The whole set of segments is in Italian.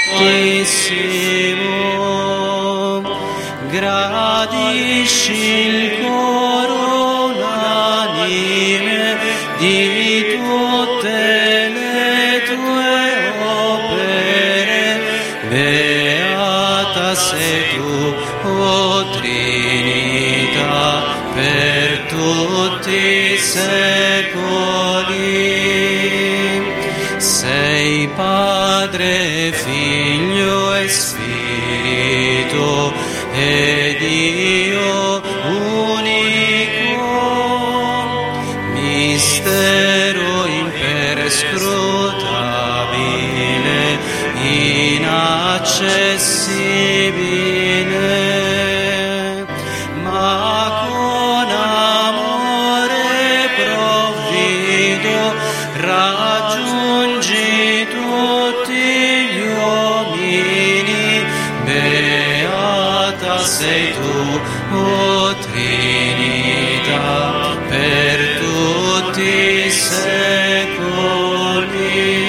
Altissimo, gradisci il coro unanime di tutte le tue opere. Beata sei tu, o Trinità, per tutti i secoli. Sei Padre, Figlio e Spirito, e Dio unico, mistero imperscrutabile, inaccessibile, ma con amore provvido raggiungi tutti gli uomini. Beata sei tu, o Trinità, per tutti i secoli.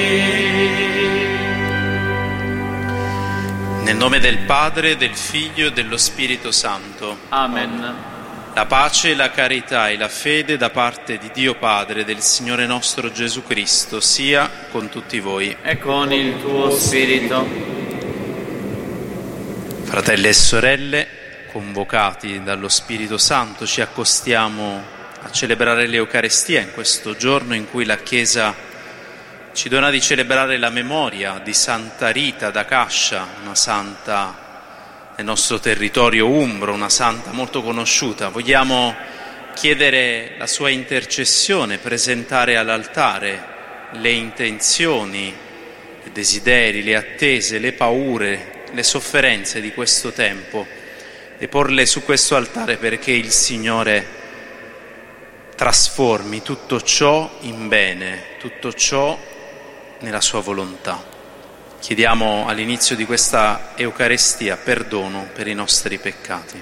Nel nome del Padre, del Figlio e dello Spirito Santo. Amen. La pace, la carità e la fede da parte di Dio Padre e del Signore nostro Gesù Cristo sia con tutti voi. E con il tuo spirito. Fratelli e sorelle, convocati dallo Spirito Santo, ci accostiamo a celebrare l'Eucarestia in questo giorno in cui la Chiesa ci dona di celebrare la memoria di Santa Rita da Cascia, una santa nel nostro territorio umbro, una santa molto conosciuta. Vogliamo chiedere la sua intercessione, presentare all'altare le intenzioni, i desideri, le attese, le paure, le sofferenze di questo tempo e porle su questo altare perché il Signore trasformi tutto ciò in bene, tutto ciò nella sua volontà. Chiediamo all'inizio di questa Eucarestia perdono per i nostri peccati.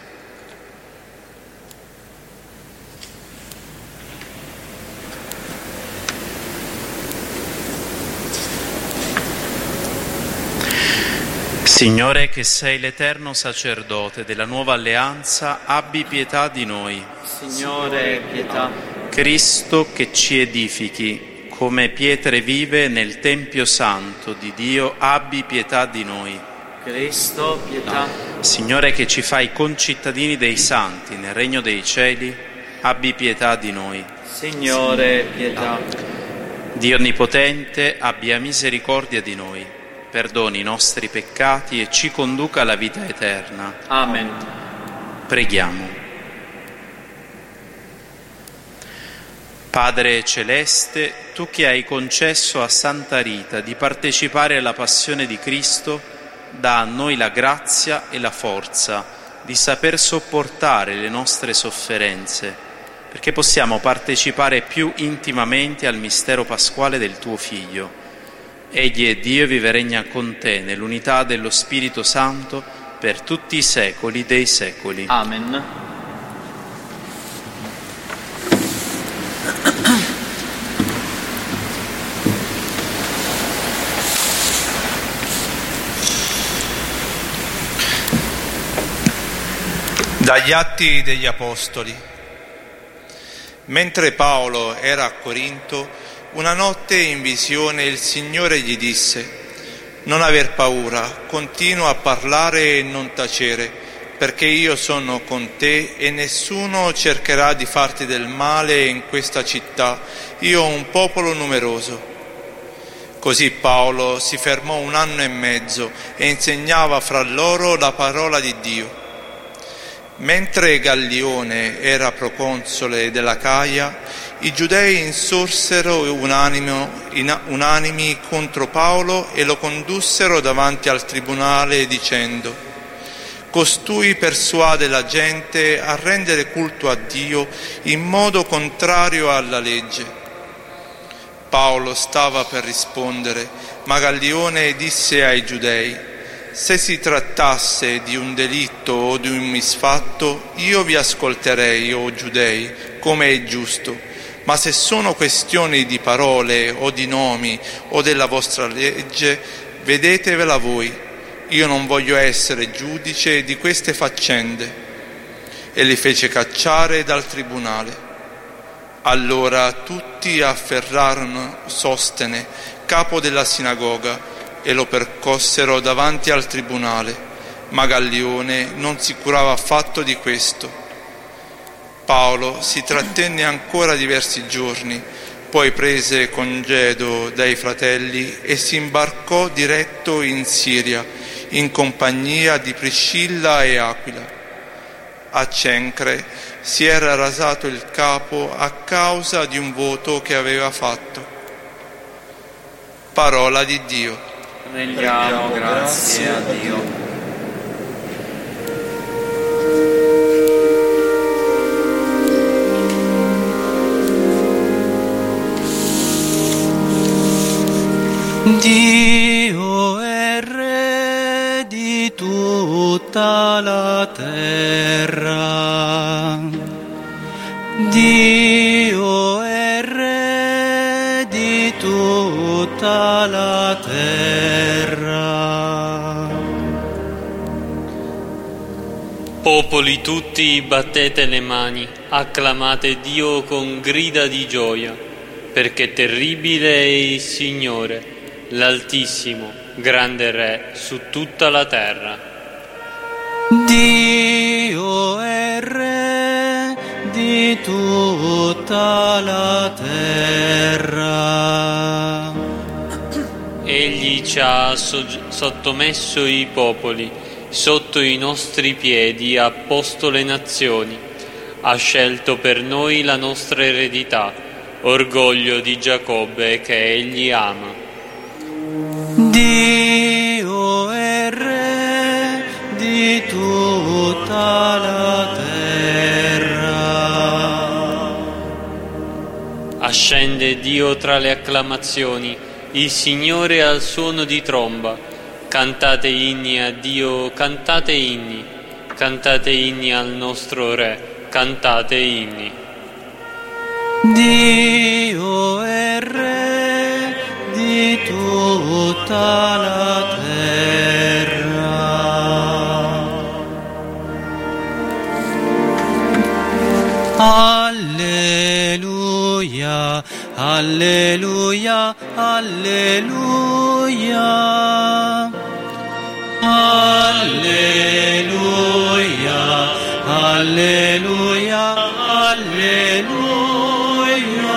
Signore, che sei l'eterno sacerdote della nuova alleanza, abbi pietà di noi. Signore, pietà. Cristo, che ci edifichi come pietre vive nel Tempio Santo di Dio, abbi pietà di noi. Cristo, pietà. Signore, che ci fai concittadini dei santi nel regno dei cieli, abbi pietà di noi. Signore, pietà. Dio Onnipotente, abbia misericordia di noi, perdoni i nostri peccati e ci conduca alla vita eterna. Amen. Preghiamo. Padre Celeste, tu che hai concesso a Santa Rita di partecipare alla passione di Cristo, dà a noi la grazia e la forza di saper sopportare le nostre sofferenze, perché possiamo partecipare più intimamente al mistero pasquale del tuo Figlio. Egli è Dio e vive e regna con te nell'unità dello Spirito Santo per tutti i secoli dei secoli. Amen. Dagli Atti degli Apostoli. Mentre Paolo era a Corinto, una notte in visione il Signore gli disse: «Non aver paura, continua a parlare e non tacere, perché io sono con te e nessuno cercherà di farti del male in questa città. Io ho un popolo numeroso». Così Paolo si fermò 1 anno e mezzo e insegnava fra loro la parola di Dio. Mentre Gallione era proconsole dell'Acaia, i giudei insorsero unanimi contro Paolo e lo condussero davanti al tribunale dicendo: «Costui persuade la gente a rendere culto a Dio in modo contrario alla legge». Paolo stava per rispondere, ma Gallione disse ai giudei: «Se si trattasse di un delitto o di un misfatto, io vi ascolterei, o giudei, come è giusto, ma se sono questioni di parole o di nomi o della vostra legge, vedetevela voi». io non voglio essere giudice di queste faccende. E li fece cacciare dal tribunale. Allora tutti afferrarono Sostene, capo della sinagoga, e lo percossero davanti al tribunale, ma Gallione non si curava affatto di questo. Paolo si trattenne ancora diversi giorni, poi prese congedo dai fratelli e si imbarcò diretto in Siria, in compagnia di Priscilla e Aquila. A Cencre si era rasato il capo a causa di un voto che aveva fatto. Parola di Dio. Rendiamo grazie a Dio. Dio è Re di tutta la terra. Dio è Re di tutta la terra. Popoli tutti, battete le mani, acclamate Dio con grida di gioia, perché terribile è il Signore, l'Altissimo, grande Re su tutta la terra. Dio è Re di tutta la terra. Egli ci ha sottomesso i popoli, sotto i nostri piedi ha posto le nazioni, ha scelto per noi la nostra eredità, orgoglio di Giacobbe che egli ama. Dio è Re di tutta la terra. Ascende Dio tra le acclamazioni, il Signore al suono di tromba. Cantate inni a Dio, cantate inni al nostro Re, cantate inni. Dio è Re di tutta la terra. Alleluia, alleluia, alleluia. Alleluia, alleluia, alleluia.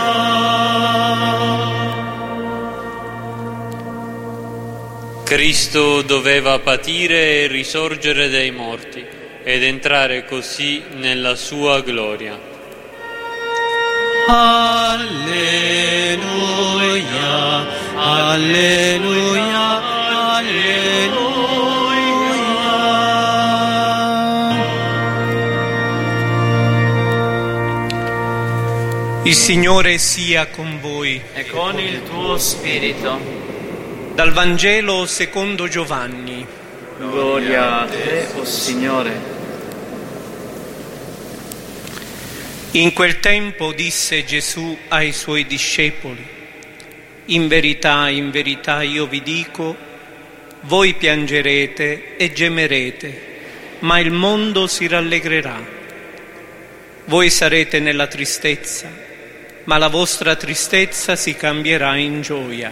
Cristo doveva patire e risorgere dai morti ed entrare così nella sua gloria. Alleluia, alleluia, alleluia. Il Signore sia con voi. E con il tuo spirito. Dal Vangelo secondo Giovanni. Gloria a te, o Signore. In quel tempo disse Gesù ai suoi discepoli: in verità io vi dico, voi piangerete e gemerete, ma il mondo si rallegrerà. Voi sarete nella tristezza, ma la vostra tristezza si cambierà in gioia.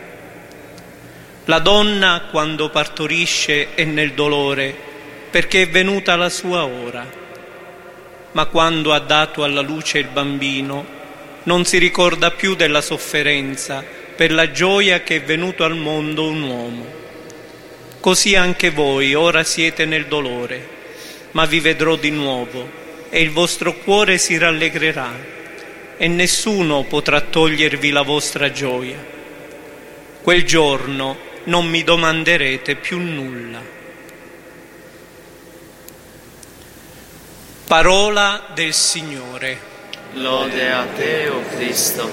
La donna, quando partorisce, è nel dolore, perché è venuta la sua ora. Ma quando ha dato alla luce il bambino, non si ricorda più della sofferenza per la gioia che è venuto al mondo un uomo. Così anche voi ora siete nel dolore, ma vi vedrò di nuovo e il vostro cuore si rallegrerà e nessuno potrà togliervi la vostra gioia. Quel giorno non mi domanderete più nulla. Parola del Signore. Lode a te, o Cristo.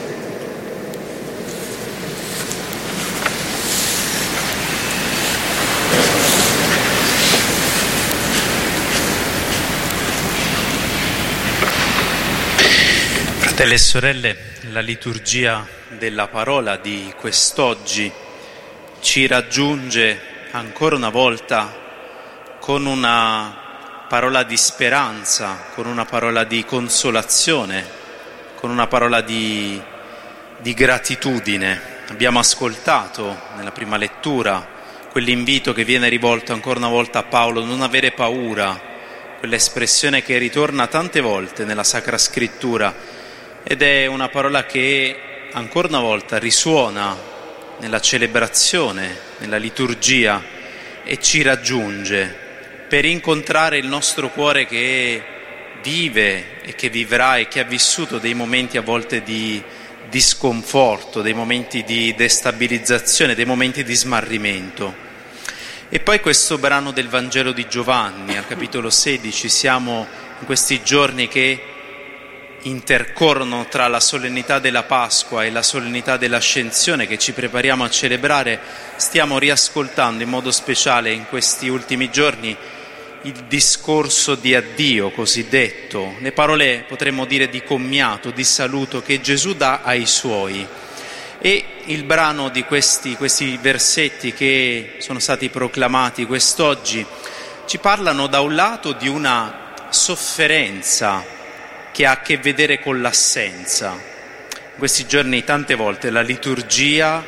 Fratelli e sorelle, la liturgia della parola di quest'oggi ci raggiunge ancora una volta con una parola di speranza, con una parola di consolazione, con una parola di gratitudine. Abbiamo ascoltato nella prima lettura quell'invito che viene rivolto ancora una volta a Paolo, non avere paura, quell'espressione che ritorna tante volte nella Sacra Scrittura, ed è una parola che ancora una volta risuona nella celebrazione, nella liturgia, e ci raggiunge per incontrare il nostro cuore che vive e che vivrà e che ha vissuto dei momenti a volte di sconforto, dei momenti di destabilizzazione, dei momenti di smarrimento. E poi questo brano del Vangelo di Giovanni, al capitolo 16, siamo in questi giorni che intercorrono tra la solennità della Pasqua e la solennità dell'Ascensione che ci prepariamo a celebrare. Stiamo riascoltando in modo speciale in questi ultimi giorni il discorso di addio cosiddetto, le parole potremmo dire di commiato, di saluto che Gesù dà ai Suoi. E il brano di questi versetti che sono stati proclamati quest'oggi ci parlano da un lato di una sofferenza che ha a che vedere con l'assenza. In questi giorni tante volte la liturgia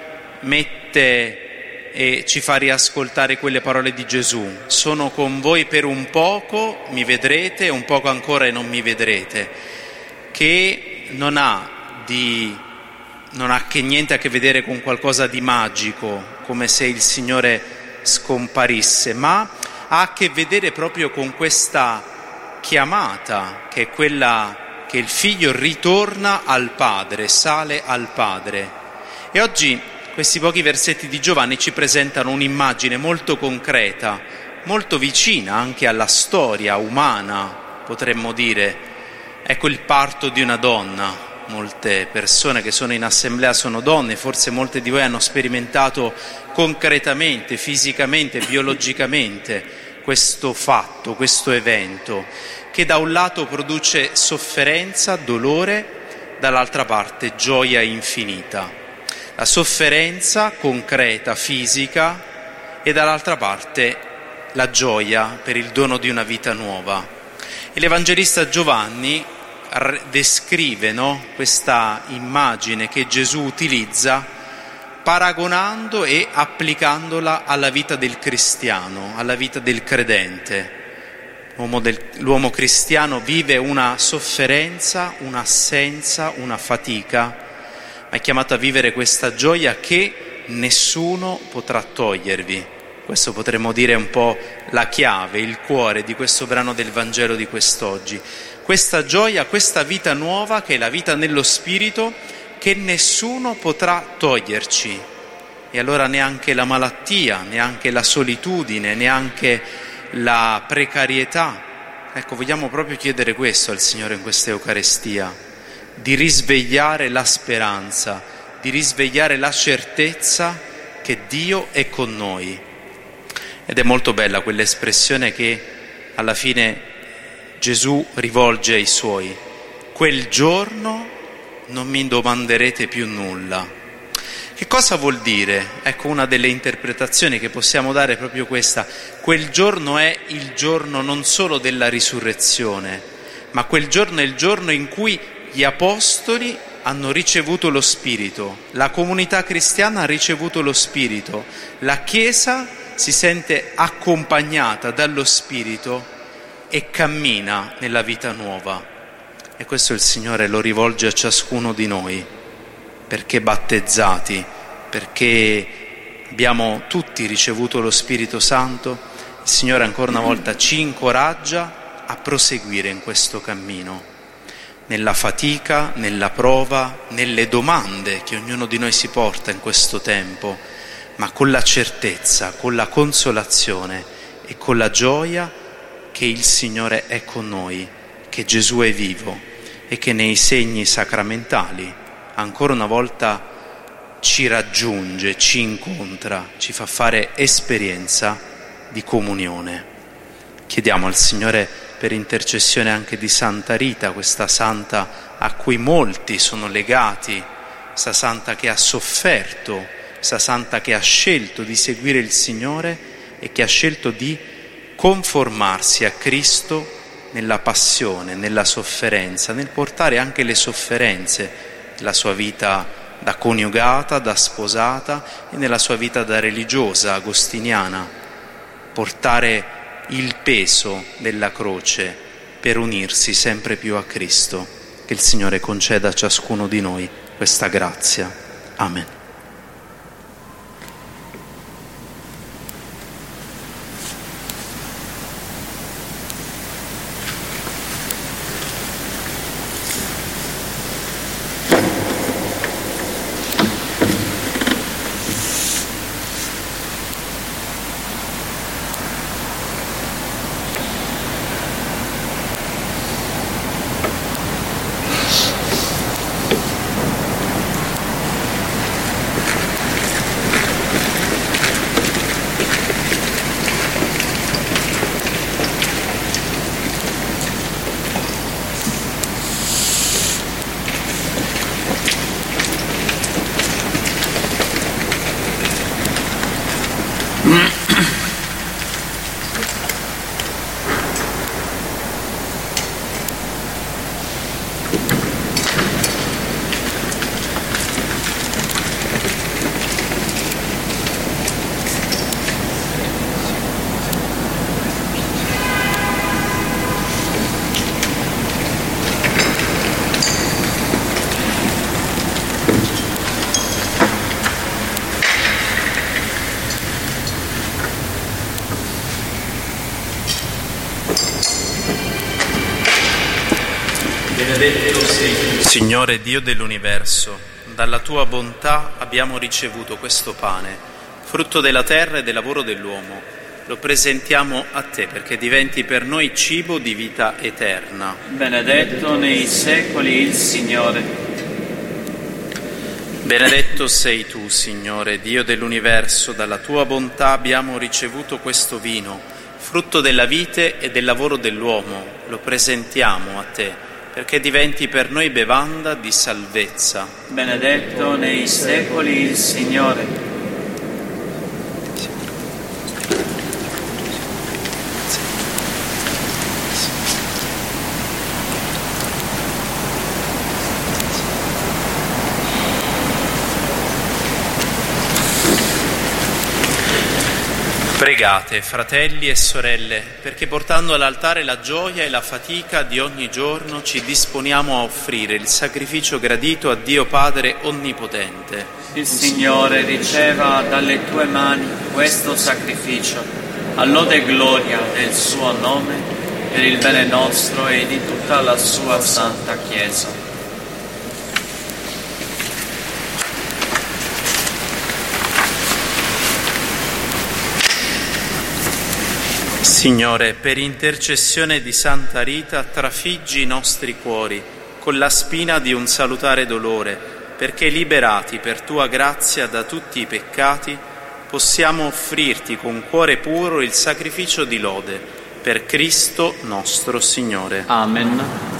mette e ci fa riascoltare quelle parole di Gesù: sono con voi per un poco, mi vedrete, un poco ancora e non mi vedrete, che non ha che niente a che vedere con qualcosa di magico, come se il Signore scomparisse, ma ha a che vedere proprio con questa chiamata, che è quella che il Figlio ritorna al Padre, sale al Padre. E oggi questi pochi versetti di Giovanni ci presentano un'immagine molto concreta, molto vicina anche alla storia umana, potremmo dire. Ecco il parto di una donna. Molte persone che sono in assemblea sono donne, forse molte di voi hanno sperimentato concretamente, fisicamente, biologicamente questo fatto, questo evento, che da un lato produce sofferenza, dolore, dall'altra parte gioia infinita. La sofferenza concreta, fisica, e dall'altra parte la gioia per il dono di una vita nuova. E l'Evangelista Giovanni descrive questa immagine che Gesù utilizza paragonando e applicandola alla vita del cristiano, alla vita del credente. L'uomo cristiano vive una sofferenza, un'assenza, una fatica, ma è chiamato a vivere questa gioia che nessuno potrà togliervi. Questo potremmo dire un po' la chiave, il cuore di questo brano del Vangelo di quest'oggi. Questa gioia, questa vita nuova che è la vita nello Spirito, che nessuno potrà toglierci. E allora neanche la malattia, neanche la solitudine, neanche la precarietà. Ecco, vogliamo proprio chiedere questo al Signore in questa Eucaristia, di risvegliare la speranza, di risvegliare la certezza che Dio è con noi. Ed è molto bella quell'espressione che alla fine Gesù rivolge ai Suoi: quel giorno non mi domanderete più nulla. Che cosa vuol dire? Ecco, una delle interpretazioni che possiamo dare è proprio questa: quel giorno è il giorno non solo della risurrezione, ma quel giorno è il giorno in cui gli apostoli hanno ricevuto lo Spirito, la comunità cristiana ha ricevuto lo Spirito, la Chiesa si sente accompagnata dallo Spirito e cammina nella vita nuova. E questo il Signore lo rivolge a ciascuno di noi, perché battezzati, perché abbiamo tutti ricevuto lo Spirito Santo. Il Signore ancora una volta ci incoraggia a proseguire in questo cammino, nella fatica, nella prova, nelle domande che ognuno di noi si porta in questo tempo, ma con la certezza, con la consolazione e con la gioia che il Signore è con noi, che Gesù è vivo e che nei segni sacramentali ancora una volta ci raggiunge, ci incontra, ci fa fare esperienza di comunione. Chiediamo al Signore, per intercessione anche di Santa Rita, questa santa a cui molti sono legati, questa santa che ha sofferto questa santa che ha scelto di seguire il Signore e che ha scelto di conformarsi a Cristo nella passione, nella sofferenza, nel portare anche le sofferenze della sua vita da coniugata, da sposata e nella sua vita da religiosa, agostiniana, portare il peso della croce per unirsi sempre più a Cristo. Che il Signore conceda a ciascuno di noi questa grazia. Amen. Benedetto sei tu, Signore Dio dell'universo, dalla tua bontà abbiamo ricevuto questo pane, frutto della terra e del lavoro dell'uomo. Lo presentiamo a te perché diventi per noi cibo di vita eterna. Benedetto nei secoli il Signore. Benedetto sei tu, Signore Dio dell'universo, dalla tua bontà abbiamo ricevuto questo vino, frutto della vite e del lavoro dell'uomo. Lo presentiamo a te perché diventi per noi bevanda di salvezza. Benedetto nei secoli il Signore. Pregate, fratelli e sorelle, perché portando all'altare la gioia e la fatica di ogni giorno ci disponiamo a offrire il sacrificio gradito a Dio Padre Onnipotente. Il Signore riceva dalle tue mani questo sacrificio, a lode e gloria del suo nome, per il bene nostro e di tutta la sua santa Chiesa. Signore, per intercessione di Santa Rita, trafiggi i nostri cuori con la spina di un salutare dolore, perché liberati per tua grazia da tutti i peccati, possiamo offrirti con cuore puro il sacrificio di lode, per Cristo nostro Signore. Amen.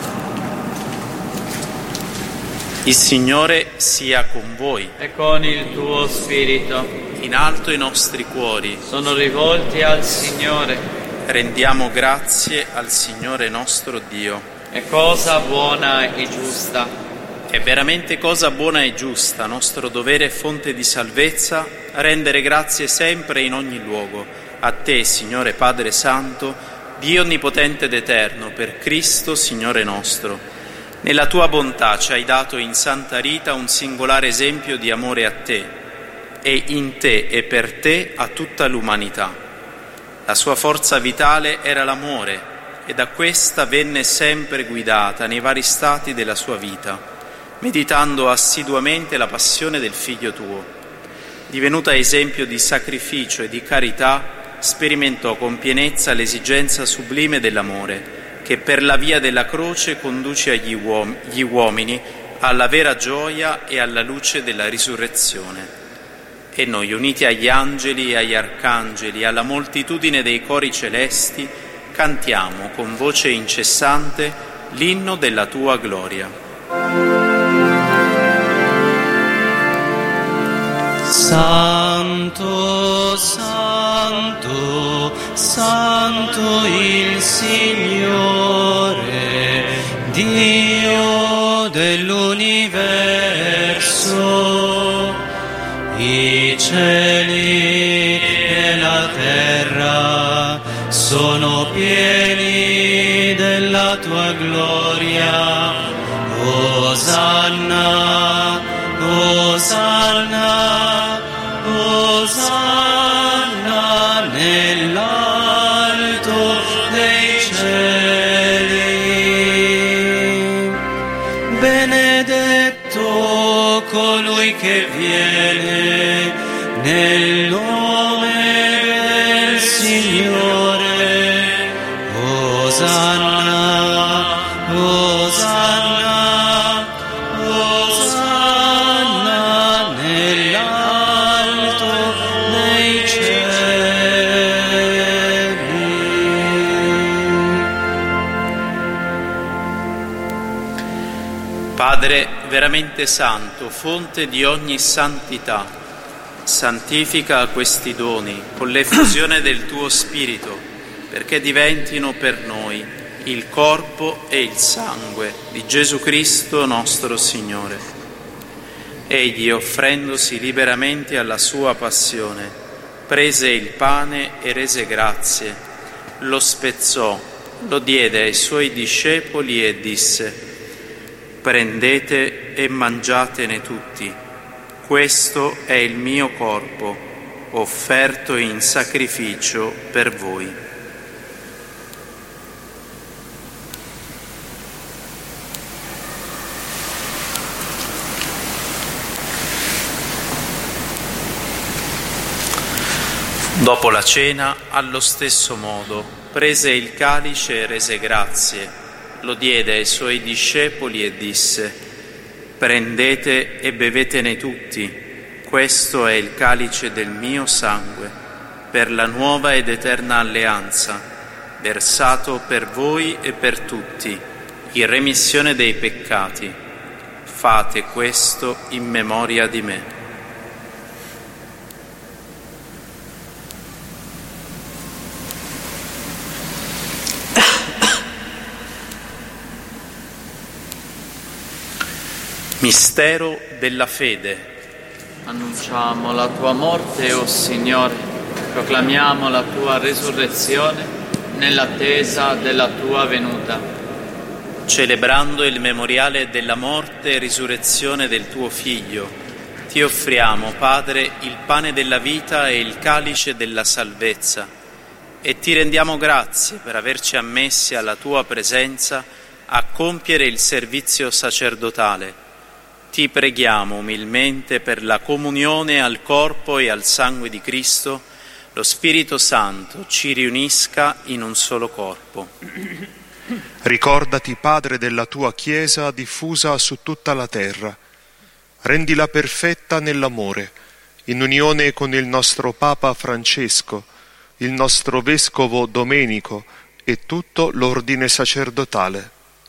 Il Signore sia con voi. E con il tuo spirito. In alto i nostri cuori. Sono rivolti al Signore. Rendiamo grazie al Signore nostro Dio. È cosa buona e giusta. È veramente cosa buona e giusta, nostro dovere e fonte di salvezza, rendere grazie sempre e in ogni luogo. A te, Signore Padre Santo, Dio Onnipotente ed Eterno, per Cristo, Signore nostro. Nella tua bontà ci hai dato in Santa Rita un singolare esempio di amore a te, e in te e per te a tutta l'umanità. La sua forza vitale era l'amore e da questa venne sempre guidata nei vari stati della sua vita, meditando assiduamente la passione del Figlio tuo. Divenuta esempio di sacrificio e di carità, sperimentò con pienezza l'esigenza sublime dell'amore, che per la via della croce conduce gli uomini alla vera gioia e alla luce della risurrezione. E noi, uniti agli angeli e agli arcangeli, alla moltitudine dei cori celesti, cantiamo con voce incessante l'inno della tua gloria. Santo, Santo, Santo il Signore, Dio dell'universo. I cieli e la terra sono pieni della tua gloria. Osanna, Osanna, Osanna nell'alto dei cieli. Benedetto colui che viene nel nome del Signore. Osanna, Osanna, Osanna nell'alto dei cieli. Padre veramente santo, fonte di ogni santità, santifica questi doni con l'effusione del tuo Spirito, perché diventino per noi il corpo e il sangue di Gesù Cristo nostro Signore. Egli, offrendosi liberamente alla sua passione, prese il pane e rese grazie, lo spezzò, lo diede ai suoi discepoli e disse: prendete e mangiatene tutti, questo è il mio corpo, offerto in sacrificio per voi. Dopo la cena, allo stesso modo, prese il calice e rese grazie, lo diede ai suoi discepoli e disse: prendete e bevetene tutti, questo è il calice del mio sangue, per la nuova ed eterna alleanza, versato per voi e per tutti, in remissione dei peccati. Fate questo in memoria di me. Mistero della fede. Annunciamo la tua morte, o Signore, proclamiamo la tua resurrezione nell'attesa della tua venuta. Celebrando il memoriale della morte e risurrezione del tuo Figlio, ti offriamo, Padre, il pane della vita e il calice della salvezza, e ti rendiamo grazie per averci ammessi alla tua presenza a compiere il servizio sacerdotale. Ti preghiamo umilmente per la comunione al corpo e al sangue di Cristo, lo Spirito Santo ci riunisca in un solo corpo. Ricordati, Padre, della tua Chiesa diffusa su tutta la terra. Rendila perfetta nell'amore, in unione con il nostro Papa Francesco, il nostro Vescovo Domenico e tutto l'ordine sacerdotale.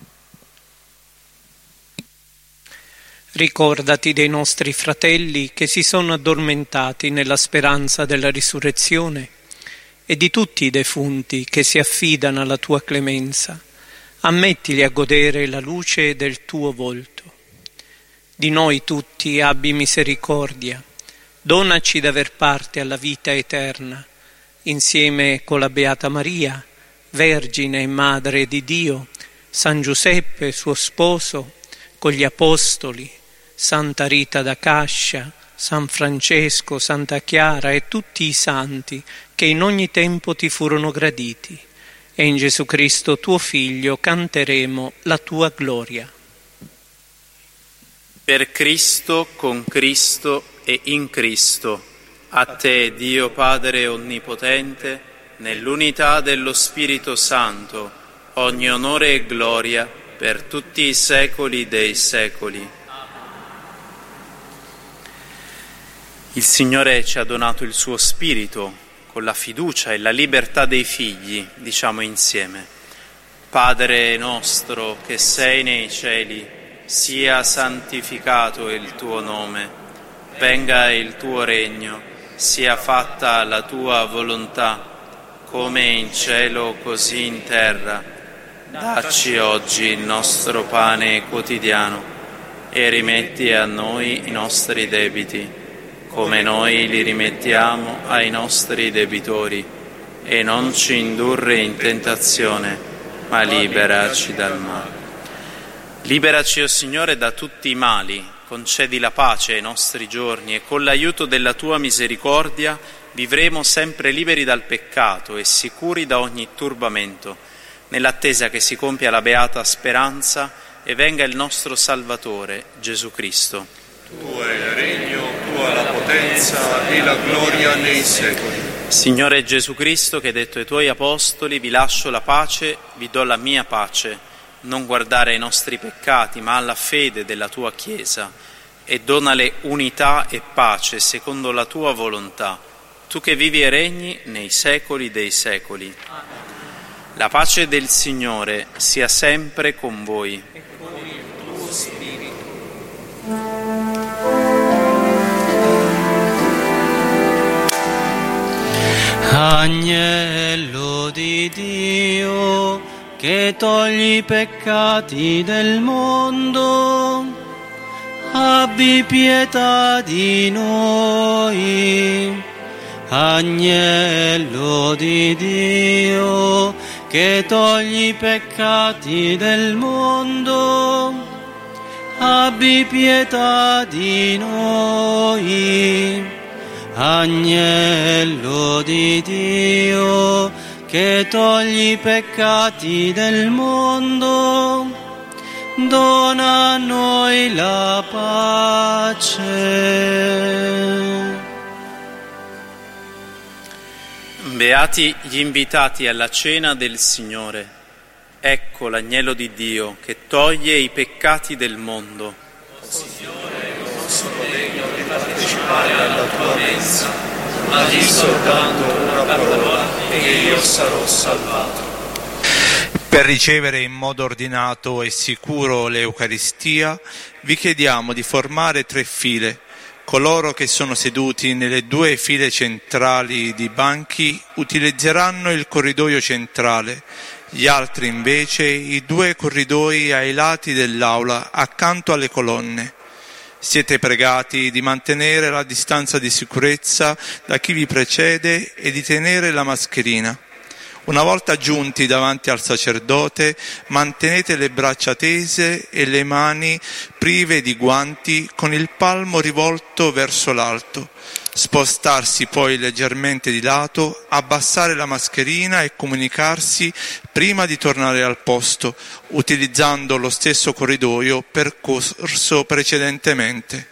Ricordati dei nostri fratelli che si sono addormentati nella speranza della risurrezione e di tutti i defunti che si affidano alla tua clemenza. Ammettili a godere la luce del tuo volto. Di noi tutti abbi misericordia. Donaci d'aver parte alla vita eterna, insieme con la Beata Maria, Vergine e Madre di Dio, San Giuseppe, suo sposo, con gli Apostoli, Santa Rita da Cascia, San Francesco, Santa Chiara e tutti i santi che in ogni tempo ti furono graditi. E in Gesù Cristo, tuo Figlio, canteremo la tua gloria. Per Cristo, con Cristo e in Cristo, a te, Dio Padre Onnipotente, nell'unità dello Spirito Santo, ogni onore e gloria per tutti i secoli dei secoli. Il Signore ci ha donato il suo Spirito con la fiducia e la libertà dei figli, diciamo insieme. Padre nostro che sei nei cieli, sia santificato il tuo nome. venga il tuo regno, sia fatta la tua volontà, come in cielo così in terra. Dacci oggi il nostro pane quotidiano e rimetti a noi i nostri debiti, come noi li rimettiamo ai nostri debitori, e non ci indurre in tentazione, ma liberaci dal male. Liberaci, o Signore, da tutti i mali, concedi la pace ai nostri giorni e con l'aiuto della tua misericordia vivremo sempre liberi dal peccato e sicuri da ogni turbamento, nell'attesa che si compia la beata speranza e venga il nostro Salvatore, Gesù Cristo. Tuo è il regno, tua la potenza e la gloria nei secoli. Signore Gesù Cristo, che hai detto ai tuoi apostoli: vi lascio la pace, vi do la mia pace, non guardare ai nostri peccati, ma alla fede della tua Chiesa, e donale unità e pace secondo la tua volontà, tu che vivi e regni nei secoli dei secoli. La pace del Signore sia sempre con voi. E con il tuo spirito. Agnello di Dio, che togli i peccati del mondo, abbi pietà di noi. Agnello di Dio, che togli i peccati del mondo, abbi pietà di noi. Agnello di Dio, che togli i peccati del mondo, dona a noi la pace. Beati gli invitati alla cena del Signore. Ecco l'agnello di Dio che toglie i peccati del mondo. O Signore, non sono degno di partecipare alla tua mensa, ma di soltanto una parola e io sarò salvato. Per ricevere in modo ordinato e sicuro l'Eucaristia, vi chiediamo di formare 3 file. Coloro che sono seduti nelle 2 file centrali di banchi utilizzeranno il corridoio centrale, gli altri invece i 2 corridoi ai lati dell'aula accanto alle colonne. Siete pregati di mantenere la distanza di sicurezza da chi vi precede e di tenere la mascherina. Una volta giunti davanti al sacerdote, mantenete le braccia tese e le mani prive di guanti con il palmo rivolto verso l'alto. Spostarsi poi leggermente di lato, abbassare la mascherina e comunicarsi prima di tornare al posto, utilizzando lo stesso corridoio percorso precedentemente.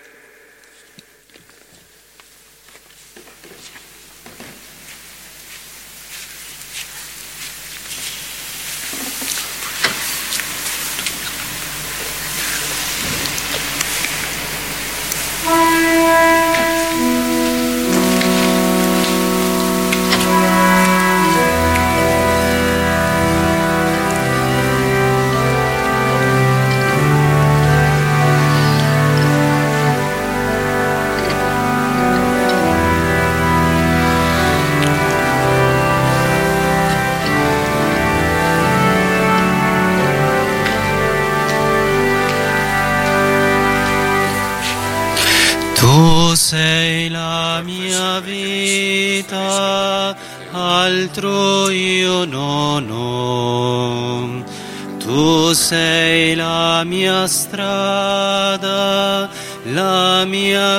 Tu sei la mia vita, altro io non ho. Tu sei la mia strada, la mia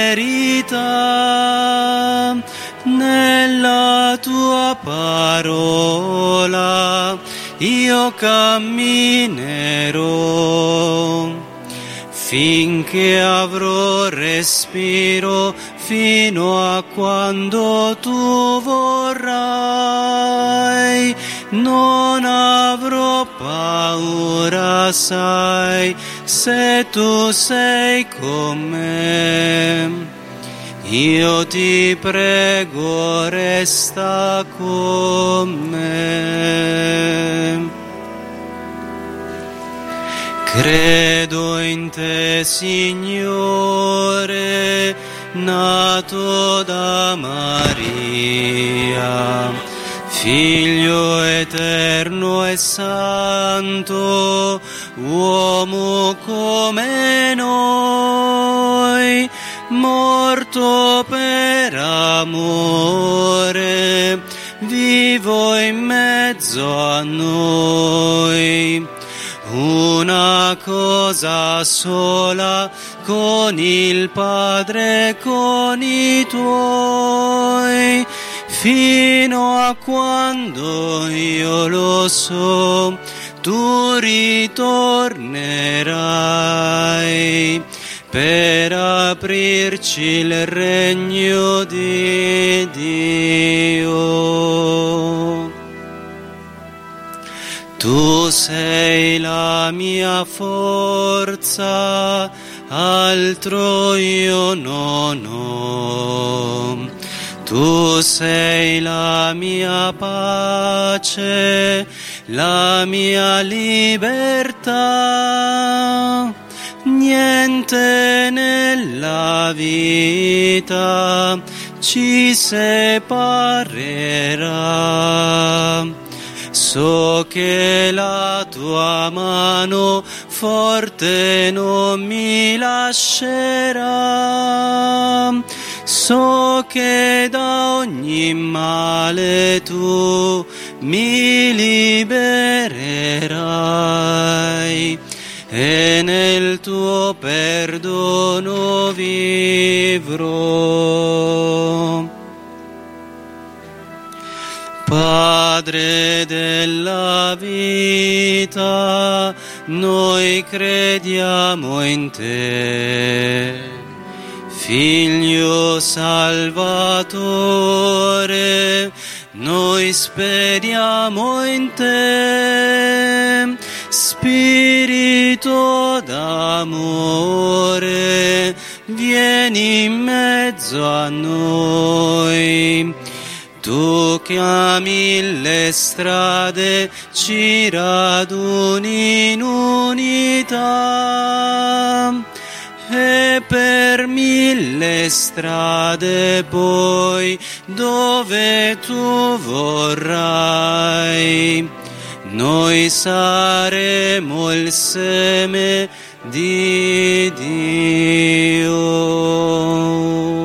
verità. Nella tua parola io camminerò, finché avrò respiro, fino a quando tu vorrai. Non avrò paura, sai, se tu sei con me. Io ti prego, resta con me. Credo in te, Signore, nato da Maria, Figlio eterno e santo, uomo come noi, morto per amore, vivo in mezzo a noi. Una cosa sola con il Padre e con i tuoi, fino a quando io lo so, tu ritornerai per aprirci il regno di Dio. Tu sei la mia forza, altro io non ho. Tu sei la mia pace, la mia libertà. Niente nella vita ci separerà. So che la tua mano forte non mi lascerà. So che da ogni male tu mi libererai e nel tuo perdono vivrò. Padre della vita, noi crediamo in te. Figlio Salvatore, noi speriamo in te. Spirito d'amore, vieni in mezzo a noi. Tu chiami le strade, ci raduni in unità, e per 1000 strade poi dove tu vorrai, noi saremo il seme di Dio.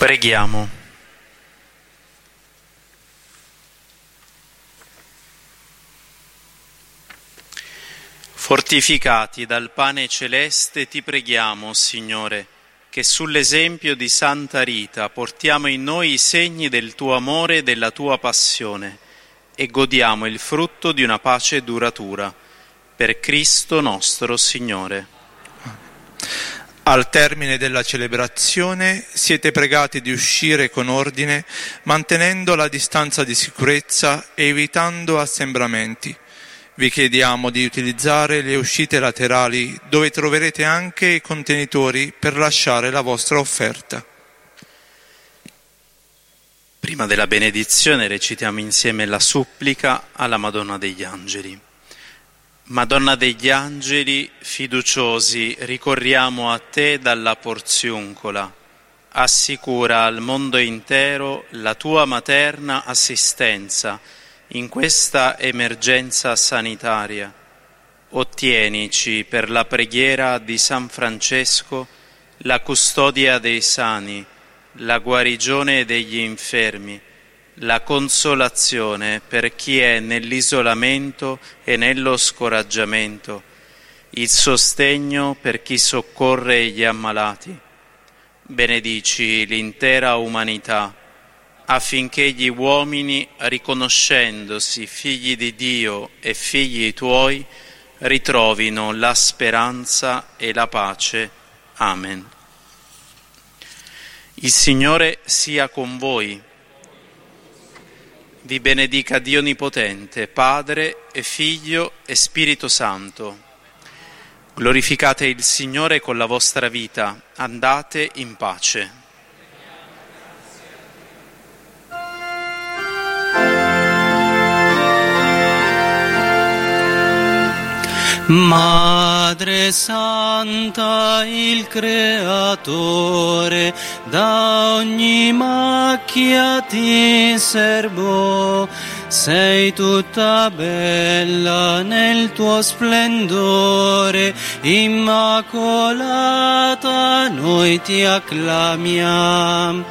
Preghiamo. Fortificati dal pane celeste ti preghiamo, Signore, che sull'esempio di Santa Rita portiamo in noi i segni del tuo amore e della tua passione e godiamo il frutto di una pace duratura. Per Cristo nostro Signore. Al termine della celebrazione siete pregati di uscire con ordine, mantenendo la distanza di sicurezza e evitando assembramenti. Vi chiediamo di utilizzare le uscite laterali, dove troverete anche i contenitori per lasciare la vostra offerta. Prima della benedizione recitiamo insieme la supplica alla Madonna degli Angeli. Madonna degli Angeli, fiduciosi, ricorriamo a te dalla porziuncola. Assicura al mondo intero la tua materna assistenza in questa emergenza sanitaria. Ottienici per la preghiera di San Francesco la custodia dei sani, la guarigione degli infermi, la consolazione per chi è nell'isolamento e nello scoraggiamento, il sostegno per chi soccorre gli ammalati. Benedici l'intera umanità, affinché gli uomini, riconoscendosi figli di Dio e figli tuoi, ritrovino la speranza e la pace. Amen. Il Signore sia con voi. Vi benedica Dio Onnipotente, Padre e Figlio e Spirito Santo. Glorificate il Signore con la vostra vita, andate in pace. Madre Santa, il Creatore, da ogni macchia ti serbò. Sei tutta bella nel tuo splendore, immacolata noi ti acclamiamo.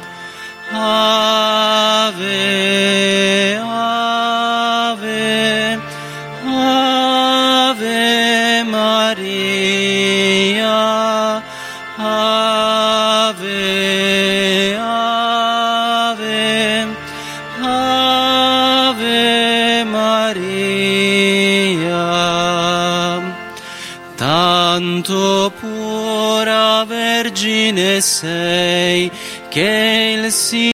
Ave, Ave, Ave Maria, Ave, Ave, Ave Maria. Tanto pura Vergine sei, che il Signore